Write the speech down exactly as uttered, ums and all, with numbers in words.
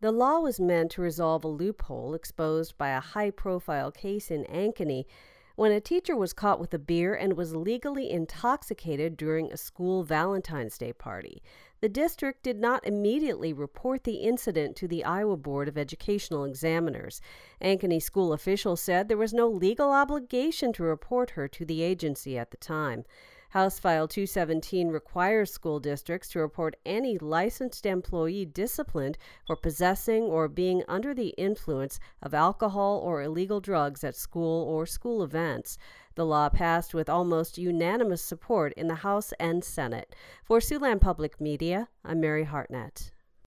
The law was meant to resolve a loophole exposed by a high-profile case in Ankeny when a teacher was caught with a beer and was legally intoxicated during a school Valentine's Day party. The district did not immediately report the incident to the Iowa Board of Educational Examiners. Ankeny school officials said there was no legal obligation to report her to the agency at the time. House File two seventeen requires school districts to report any licensed employee disciplined for possessing or being under the influence of alcohol or illegal drugs at school or school events. The law passed with almost unanimous support in the House and Senate. For Siouxland Public Media, I'm Mary Hartnett.